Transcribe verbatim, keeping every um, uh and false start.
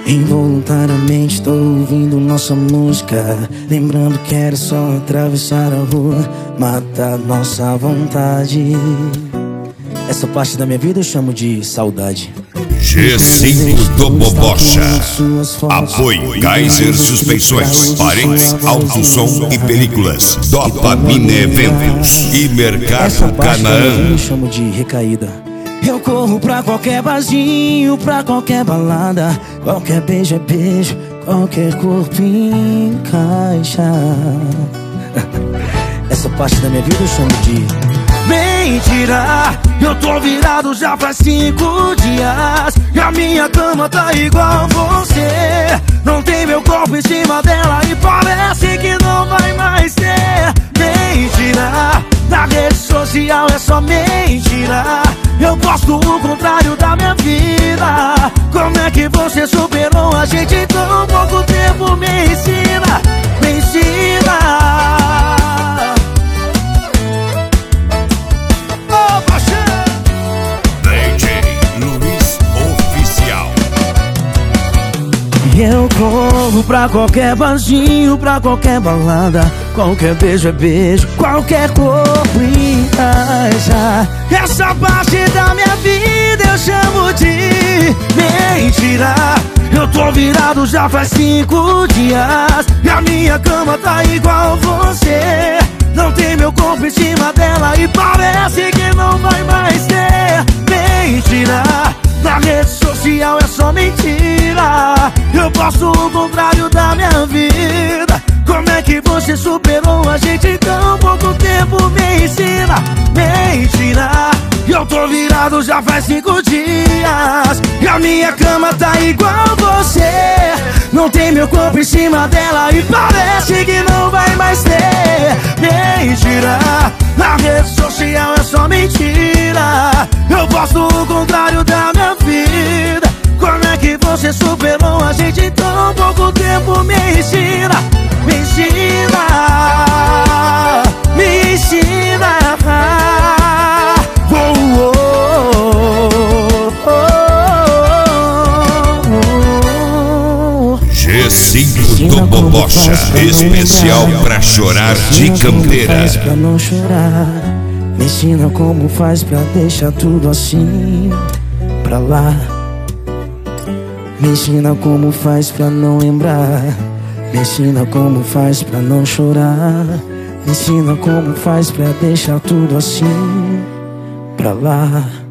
Involuntariamente tô ouvindo nossa música, lembrando que era só atravessar a rua, matar nossa vontade. Essa parte da minha vida eu chamo de saudade. G cinco do Bobocha. Apoio Kaiser Suspensões, Parentes, Alto Som e Películas, Dopamina Eventos e Mercado Canaã. Eu chamo de recaída. Eu corro pra qualquer barzinho, pra qualquer balada, qualquer beijo é beijo, qualquer corpo encaixa. Essa parte da minha vida eu chamo de mentira. Eu tô virado já faz cinco dias e a minha cama tá igual você. Não tem meu corpo em cima dela e parece que não vai mais ter. Mentira, na rede social é só mentira. Eu posto o contrário da minha vida. Como é que você superou a gente em tão pouco tempo? Me ensina, me ensina. Eu corro pra qualquer barzinho, pra qualquer balada, qualquer beijo é beijo, qualquer corpo encaixa. Essa parte da minha vida eu chamo de mentira. Eu tô virado já faz cinco dias e a minha cama tá igual você. Não tem meu corpo em cima dela e parece que não vai mais ter. Mentira, na rede social é só mentira. Eu posto o contrário da minha vida. Como é que você superou a gente em tão pouco tempo? Me ensina, mentira. Eu tô virado já faz cinco dias e a minha cama tá igual você. Não tem meu corpo em cima dela e parece que não vai mais ter. Mentira, na rede social é só mentira. Eu posto o contrário da minha vida. Como é que você superou a gente em tão pouco tempo? Me ensina, me ensina, me ensina. Oh, oh, oh, oh. G cinco do Bobocha, especial pra chorar de campeira. Pra não chorar, me ensina como faz pra deixar tudo assim pra lá. Me ensina como faz pra não lembrar. Me ensina como faz pra não chorar. Me ensina como faz pra deixar tudo assim pra lá.